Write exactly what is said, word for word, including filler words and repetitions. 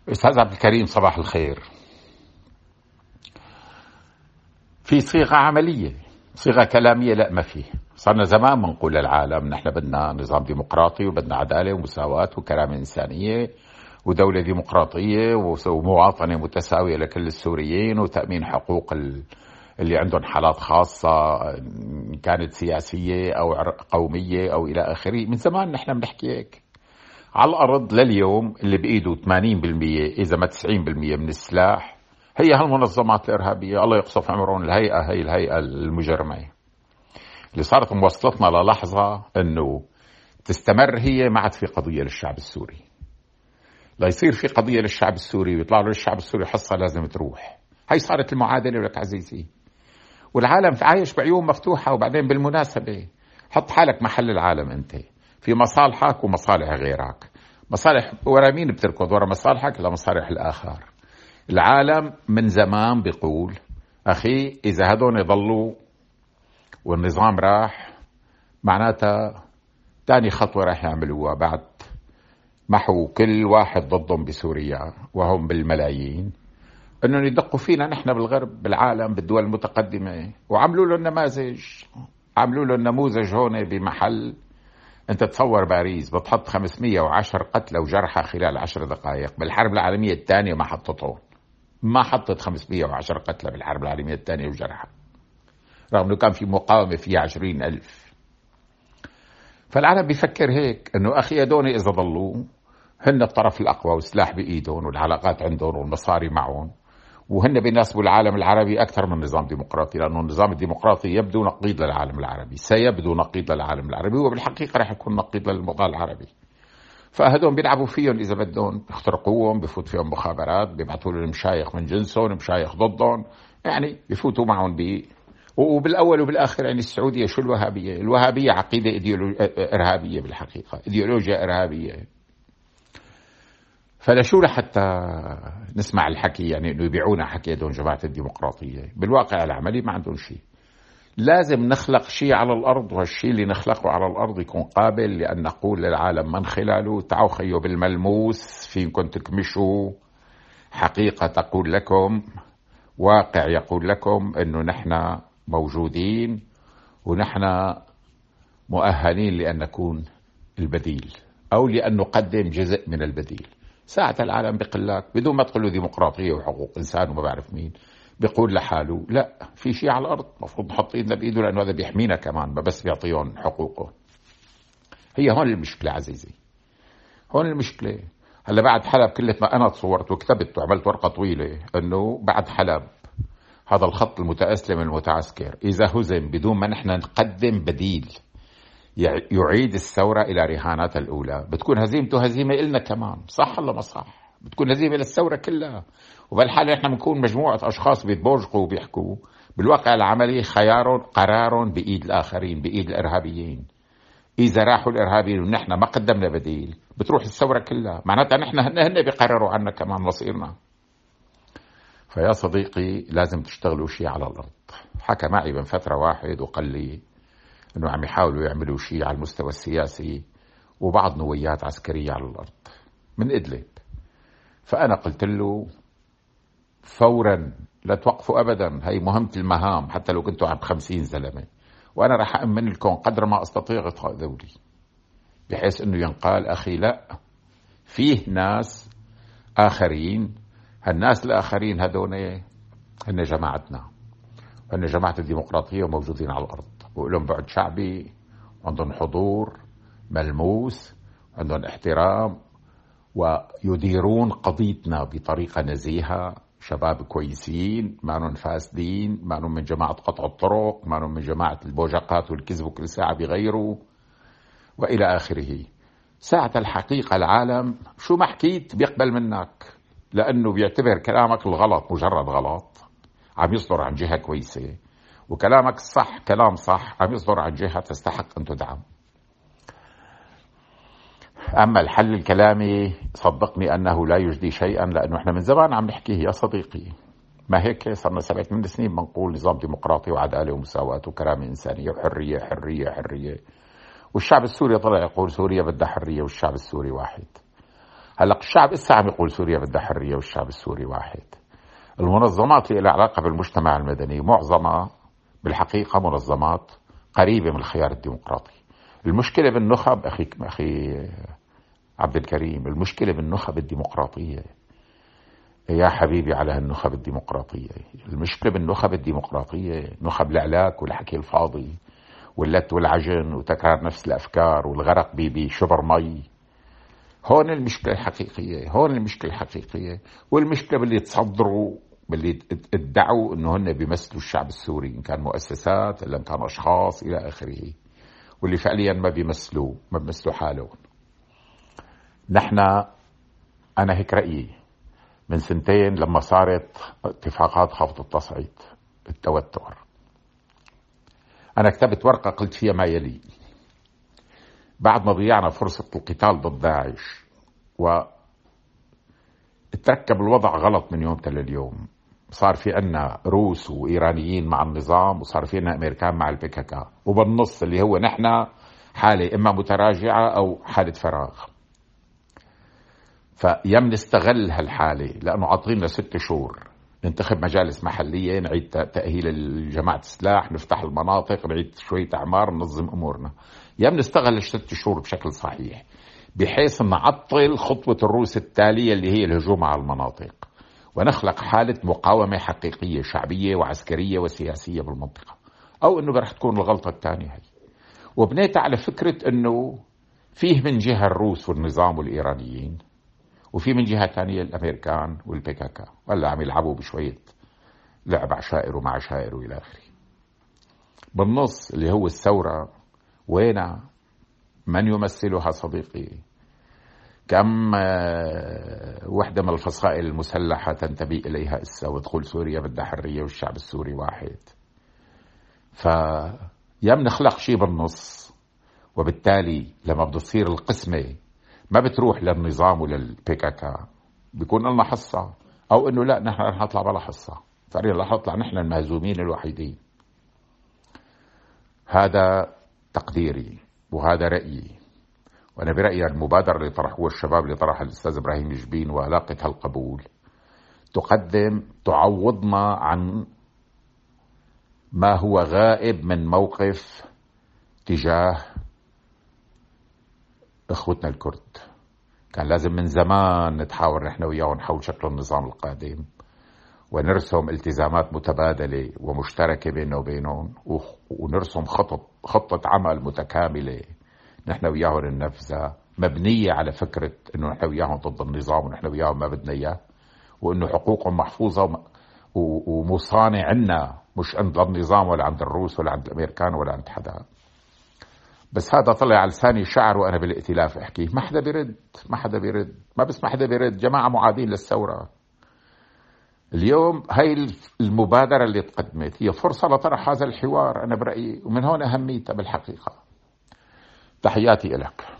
أستاذ عبد الكريم صباح الخير. في صيغة عملية، صيغة كلامية لا ما فيه. صرنا زمان بنقول للعالم نحن بدنا نظام ديمقراطي وبدنا عدالة ومساواة وكرامة إنسانية ودولة ديمقراطية ومواطنة متساوية لكل السوريين وتأمين حقوق اللي عندهم حالات خاصة كانت سياسية أو قومية أو إلى آخره. من زمان نحن بنحكي هيك. على الأرض لليوم اللي بإيده ثمانين بالمئة إذا ما تسعين بالمئة من السلاح هي هالمنظمات الإرهابية. الله يقصف عمرهم. الهيئة هي الهيئة المجرمة اللي صارت موصلتنا للحظة أنه تستمر هي ما عاد في قضية للشعب السوري. لا يصير في قضية للشعب السوري ويطلع له الشعب السوري حصة لازم تروح. هاي صارت المعادلة لك عزيزي، والعالم عايش بعيون مفتوحة. وبعدين بالمناسبة حط حالك محل العالم. أنت في مصالحك ومصالح غيرك. مصالح ورا مين بتركض؟ ورا مصالحك لمصالح الآخر. العالم من زمان بيقول أخي إذا هدون يضلوا والنظام راح معناتها تاني خطوة راح يعملوها بعد محو كل واحد ضدهم بسوريا وهم بالملايين، أنهم يدقوا فينا نحن بالغرب بالعالم بالدول المتقدمة وعملوا له النماذج. عملوا له النموذج هون بمحل. أنت تصور باريس بتحط خمسمئة وعشرة قتلى وجرحى خلال عشر دقائق. بالحرب العالمية الثانية ما حطتهم، ما حطت خمسمئة وعشرة قتلى بالحرب العالمية الثانية وجرحى، رغم أنه كان في مقاومة فيها عشرين ألف. فالعالم بيفكر هيك أنه أخي دوني إذا ضلوا هن الطرف الأقوى والسلاح بإيدهم والعلاقات عندهم والمصاري معهم، وهن بيناسبوا العالم العربي أكثر من نظام ديمقراطي، لأنه النظام الديمقراطي يبدو نقيض للعالم العربي، سيبدو نقيض للعالم العربي، وبالحقيقة رح يكون نقيض للموضوع العربي. فهدون بيلعبوا فيهم إذا بدهم، بيخترقوهم، بيفوت فيهم مخابرات، بيبعثوا لهم مشايخ من جنسهم، مشايخ ضدهم، يعني بيفوتوا معهم ب وبالأول وبالآخر يعني السعودية شو الوهابية؟ الوهابية عقيدة إرهابية بالحقيقة، إيديولوجيا إرهابية. فلا شو لحتى نسمع الحكي يعني إنه يبيعونا حكي دون جماعة الديمقراطية. بالواقع العملي ما عندهم شيء. لازم نخلق شيء على الأرض، وهالشيء اللي نخلقه على الأرض يكون قابل لأن نقول للعالم من خلاله تعالوا خيو بالملموس فينكم تكمشوا حقيقة تقول لكم، واقع يقول لكم إنه نحن موجودين ونحن مؤهلين لأن نكون البديل أو لأن نقدم جزء من البديل. ساعة العالم بقلك بدون ما تقول له ديمقراطية وحقوق إنسان وما بعرف مين، بيقول لحاله لا في شيء على الأرض مفروض نحط إيدنا بإيده لأنه هذا بيحمينا كمان، ما بس بيعطيهم حقوقه. هي هون المشكلة عزيزي، هون المشكلة. هلا بعد حلب كلة ما أنا تصورت وكتبت وعملت ورقة طويلة أنه بعد حلب هذا الخط المتأسلم المتعسكر إذا هزم بدون ما نحن نقدم بديل يعيد الثورة إلى رهاناتها الأولى، بتكون هزيمته هزيمة إلنا كمان. صح ولا ما صح؟ بتكون هزيمة للثورة كلها. وبالحالة نحن بنكون مجموعة أشخاص بيتبوجقوا وبيحكوا. بالواقع العملي خيار قرار بإيد الآخرين، بإيد الإرهابيين. إذا راحوا الإرهابيين ونحن ما قدمنا بديل بتروح الثورة كلها، معناتها نحن هن بيقرروا عنا كمان مصيرنا. فيا صديقي لازم تشتغلوا شيء على الأرض. حكى معي من فترة واحد وقال لي أنه عم يحاولوا يعملوا شيء على المستوى السياسي وبعض نويات عسكرية على الأرض من إدلب. فأنا قلت له فورا لا توقفوا أبدا، هي مهمة المهام حتى لو كنتوا عم خمسين زلمة، وأنا راح أأمن لكم قدر ما أستطيع غطاء دولي بحيث أنه ينقال أخي لا فيه ناس آخرين. هالناس الآخرين هدول هن جماعتنا، هن جماعة الديمقراطية وموجودين على الأرض ولهم بعد شعبي وعندهم حضور ملموس، عندهم احترام ويديرون قضيتنا بطريقة نزيهة. شباب كويسين، ما نون فاسدين، ما نون من جماعة قطع الطرق، ما نون من جماعة البوجقات والكذب وكل ساعة بيغيروا وإلى آخره. ساعة الحقيقة العالم شو ما حكيت بيقبل منك، لأنه بيعتبر كلامك الغلط مجرد غلط عم يصدر عن جهة كويسة، وكلامك الصح كلام صح عم يصدر عن جهة تستحق أن تدعم. أما الحل الكلامي صدقني أنه لا يجدي شيئا، لأنه إحنا من زمان عم نحكيه يا صديقي. ما هيك صرنا سبعة من سنين بنقول نظام ديمقراطي وعدالة ومساواة وكرامة إنسانية وحرية حرية حرية، والشعب السوري طلع يقول سوريا بدها حرية والشعب السوري واحد. هلق الشعب إسا عم يقول سوريا بدها حرية والشعب السوري واحد. المنظمات اللي لها علاقة بالمجتمع المدني معظمها بالحقيقة منظمات قريبة من الخيار الديمقراطي. المشكلة بالنخب أخي أخي عبد الكريم، المشكلة بالنخب الديمقراطية يا حبيبي، على النخب الديمقراطية. المشكلة بالنخب الديمقراطية نخب العلاك والحكي الفاضي واللت والعجن وتكرار نفس الأفكار والغرق بشبر مي. هون المشكلة الحقيقية، هون المشكلة الحقيقية. والمشكلة باللي تصدروا، باللي ادعوا انه هن بيمثلوا الشعب السوري، ان كان مؤسسات الا ان كان اشخاص الى اخره، واللي فعليا ما بيمثلوا ما بيمثلوا حالهم. نحن انا هيك رأيي من سنتين لما صارت اتفاقات خفض التصعيد التوتر، انا كتبت ورقة قلت فيها ما يلي: بعد ما ضيعنا فرصة القتال ضد داعش وتركب الوضع غلط من يوم تل اليوم، صار في أن روس وإيرانيين مع النظام، وصار في أن أمريكان مع البيكاكا، وبالنص اللي هو نحن حالة إما متراجعة أو حالة فراغ. فيم نستغل هالحالة، لأنه عاطينا ست شهور ننتخب مجالس محلية، نعيد تأهيل الجماعة السلاح، نفتح المناطق، نعيد شوية أعمار، ننظم أمورنا. يم نستغل الست شهور بشكل صحيح بحيث نعطل خطوة الروس التالية اللي هي الهجوم على المناطق، ونخلق حالة مقاومة حقيقية شعبية وعسكرية وسياسية بالمنطقة. أو أنه رح تكون الغلطة الثانية هي. وبنيت على فكرة أنه فيه من جهة الروس والنظام والإيرانيين، وفي من جهة ثانية الأمريكان والبيكاكا، ولا عم يلعبوا بشوية لعب عشائر ومع عشائر وإلى آخره. بالنص اللي هو الثورة وين من يمثلها صديقي؟ كم وحدة من الفصائل المسلحة تنتمي إليها إسا وتقول سوريا بدها حرية والشعب السوري واحد. فيم نخلق شيء بالنص، وبالتالي لما بتصير القسمة ما بتروح للنظام وللبيكاكا، بيكون لنا حصة، أو إنه لا نحن رح نطلع بلا حصة، فعلينا رح نطلع نحن المهزومين الوحيدين. هذا تقديري وهذا رأيي. وأنا برأيي المبادرة اللي طرحوها الشباب اللي طرحها الأستاذ إبراهيم جبين ولاقت هالقبول تقدم تعوضنا عن ما هو غائب من موقف تجاه إخوتنا الكرد. كان لازم من زمان نتحاور نحن وياهم حول شكل النظام القادم، ونرسم التزامات متبادلة ومشتركة بيننا وبينهم، ونرسم خطط خطة عمل متكاملة نحن وياهم ننفذها، مبنية على فكرة إنه نحن وياهم ضد النظام ونحن وياهم ما بدنا إياه، وإنه حقوقهم محفوظة ومصانع عنا، مش عند النظام ولا عند الروس ولا عند الأمريكان ولا عند حدا. بس هذا طلع على لساني شعر وأنا بالائتلاف أحكيه، ما حدا بيرد، ما حدا بيرد، ما بس ما حدا بيرد. جماعة معادين للثورة. اليوم هاي المبادرة اللي تقدمت هي فرصة لطرح هذا الحوار، أنا برأيي، ومن هون أهميتها بالحقيقة. تحياتي لك.